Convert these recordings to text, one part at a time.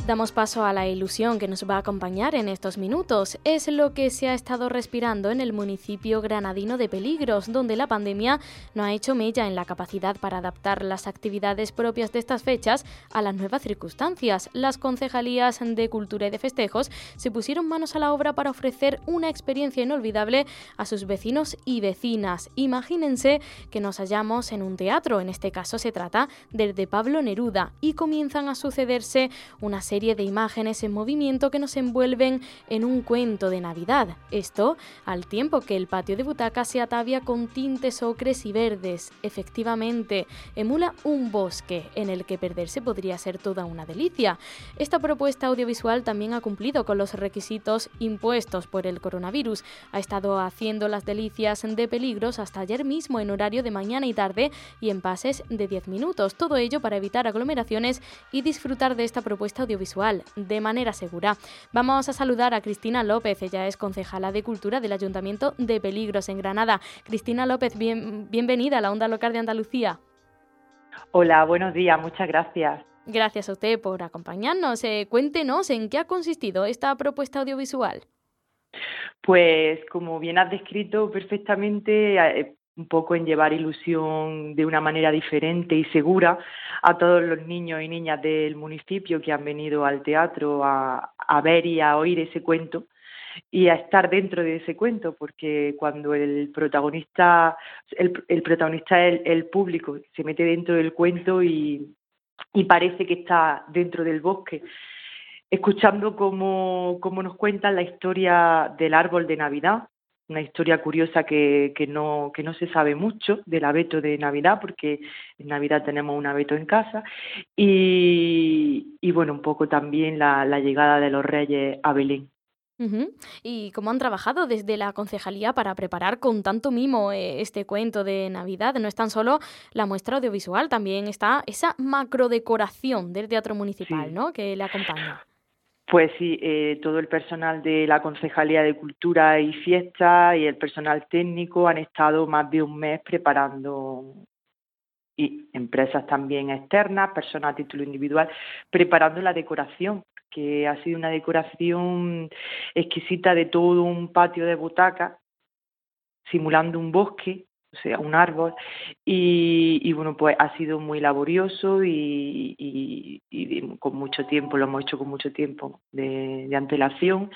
Damos paso a la ilusión que nos va a acompañar en estos minutos. Es lo que se ha estado respirando en el municipio granadino de Peligros, donde la pandemia no ha hecho mella en la capacidad para adaptar las actividades propias de estas fechas a las nuevas circunstancias. Las concejalías de Cultura y de Festejos se pusieron manos a la obra para ofrecer una experiencia inolvidable a sus vecinos y vecinas. Imagínense que nos hallamos en un teatro, en este caso se trata del de Pablo Neruda, y comienzan a sucederse una serie de imágenes en movimiento que nos envuelven en un cuento de Navidad. Esto al tiempo que el patio de butacas se atavia con tintes ocres y verdes. Efectivamente, emula un bosque en el que perderse podría ser toda una delicia. Esta propuesta audiovisual también ha cumplido con los requisitos impuestos por el coronavirus. Ha estado haciendo las delicias de Peligros hasta ayer mismo en horario de mañana y tarde y en pases de 10 minutos. Todo ello para evitar aglomeraciones y disfrutar de esta propuesta audiovisual de manera segura. Vamos a saludar a Cristina López, ella es concejala de Cultura del Ayuntamiento de Peligros en Granada. Cristina López, bienvenida a la Onda Local de Andalucía. Hola, buenos días, muchas gracias. Gracias a usted por acompañarnos. Cuéntenos en qué ha consistido esta propuesta audiovisual. Pues como bien has descrito perfectamente, un poco en llevar ilusión de una manera diferente y segura a todos los niños y niñas del municipio que han venido al teatro a ver y a oír ese cuento y a estar dentro de ese cuento, porque cuando el protagonista es el público, se mete dentro del cuento y parece que está dentro del bosque, escuchando cómo nos cuentan la historia del árbol de Navidad, una historia curiosa que no se sabe mucho del abeto de Navidad, porque en Navidad tenemos un abeto en casa, y bueno, un poco también la llegada de los Reyes a Belén. Uh-huh. ¿Y cómo han trabajado desde la concejalía para preparar con tanto mimo este cuento de Navidad? No es tan solo la muestra audiovisual, también está esa macrodecoración del teatro municipal, Sí. ¿no?, que le acompaña. Pues sí, todo el personal de la Concejalía de Cultura y Fiestas y el personal técnico han estado más de un mes preparando, y empresas también externas, personas a título individual, preparando la decoración, que ha sido una decoración exquisita de todo un patio de butacas, simulando un bosque, o sea, un árbol, y bueno, pues ha sido muy laborioso y con mucho tiempo, lo hemos hecho con mucho tiempo de antelación,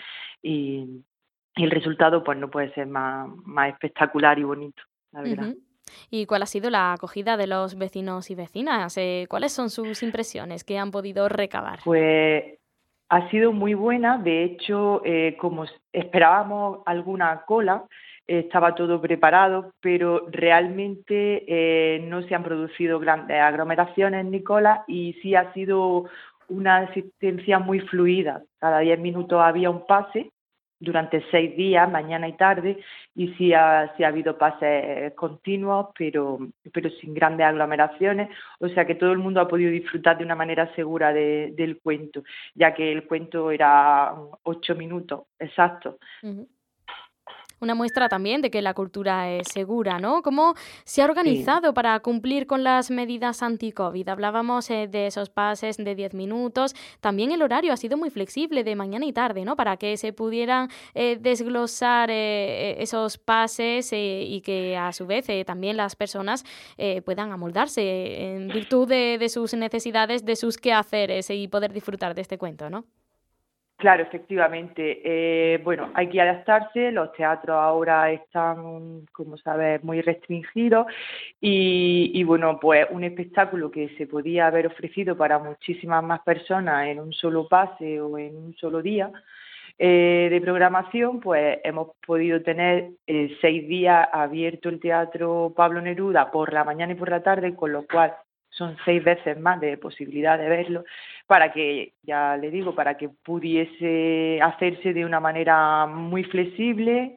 y el resultado pues no puede ser más espectacular y bonito, la verdad. Uh-huh. ¿Y cuál ha sido la acogida de los vecinos y vecinas? ¿Cuáles son sus impresiones que han podido recabar? Pues ha sido muy buena, de hecho, como esperábamos alguna cola, estaba todo preparado, pero realmente no se han producido grandes aglomeraciones ni colas, y sí ha sido una asistencia muy fluida. Cada 10 minutos había un pase durante 6 días, mañana y tarde, y sí ha habido pases continuos, pero sin grandes aglomeraciones, o sea que todo el mundo ha podido disfrutar de una manera segura del cuento, ya que el cuento era 8 minutos exactos. Uh-huh. Una muestra también de que la cultura es segura, ¿no? ¿Cómo se ha Sí. organizado para cumplir con las medidas anti-COVID? Hablábamos de esos pases de 10 minutos. También el horario ha sido muy flexible de mañana y tarde, ¿no? Para que se pudieran desglosar esos pases y que a su vez también las personas puedan amoldarse en virtud de sus necesidades, de sus quehaceres y poder disfrutar de este cuento, ¿no? Claro, efectivamente. Bueno, hay que adaptarse. Los teatros ahora están, como sabes, muy restringidos y bueno, pues un espectáculo que se podía haber ofrecido para muchísimas más personas en un solo pase o en un solo día de programación, pues hemos podido tener 6 días abierto el Teatro Pablo Neruda por la mañana y por la tarde, con lo cual son 6 veces más de posibilidad de verlo, para que, ya le digo, para que pudiese hacerse de una manera muy flexible.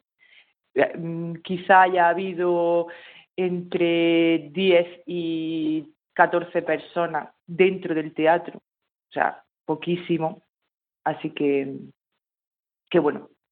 Quizá haya habido entre 10 y 14 personas dentro del teatro, o sea, poquísimo, así que bueno,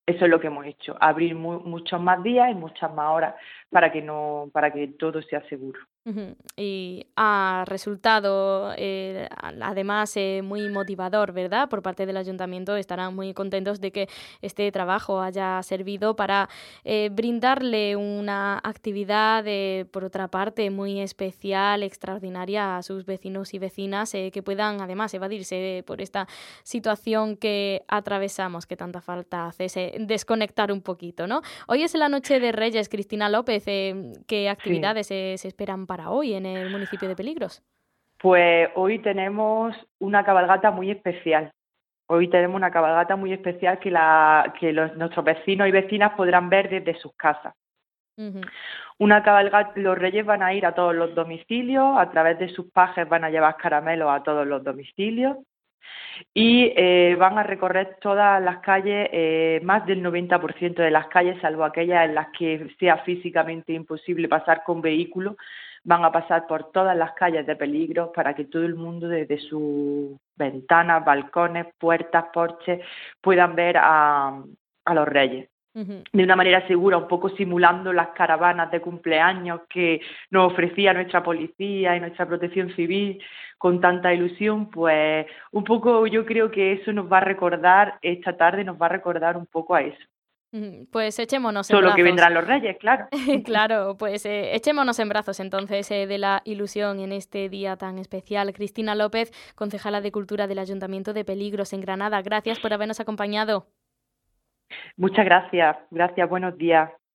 eso es lo que hemos hecho, abrir muchos más días y muchas más horas para que todo sea seguro. Ujú. Y ha resultado, además, muy motivador, ¿verdad? Por parte del ayuntamiento estarán muy contentos de que este trabajo haya servido para brindarle una actividad, por otra parte, muy especial, extraordinaria a sus vecinos y vecinas que puedan, además, evadirse por esta situación que atravesamos, que tanta falta hace, ese desconectar un poquito, ¿no? Hoy es la Noche de Reyes, Cristina López. ¿Qué Sí. actividades se esperan para hoy en el municipio de Peligros? Pues hoy tenemos una cabalgata muy especial. Hoy tenemos una cabalgata muy especial nuestros vecinos y vecinas podrán ver desde sus casas. Ujú. Una cabalgata, los reyes van a ir a todos los domicilios, a través de sus pajes van a llevar caramelos a todos los domicilios y van a recorrer todas las calles, más del 90% de las calles, salvo aquellas en las que sea físicamente imposible pasar con vehículos, van a pasar por todas las calles de peligro para que todo el mundo desde sus ventanas, balcones, puertas, porches puedan ver a los reyes Ujú. de una manera segura, un poco simulando las caravanas de cumpleaños que nos ofrecía nuestra policía y nuestra protección civil con tanta ilusión, pues un poco yo creo que eso nos va a recordar, esta tarde nos va a recordar un poco a eso. Ujú. Pues echémonos en Solo que brazos. vendrán los reyes, claro. Claro, pues echémonos en brazos entonces de la ilusión en este día tan especial. Cristina López, concejala de Cultura del Ayuntamiento de Peligros en Granada, gracias por habernos acompañado. Muchas gracias, buenos días.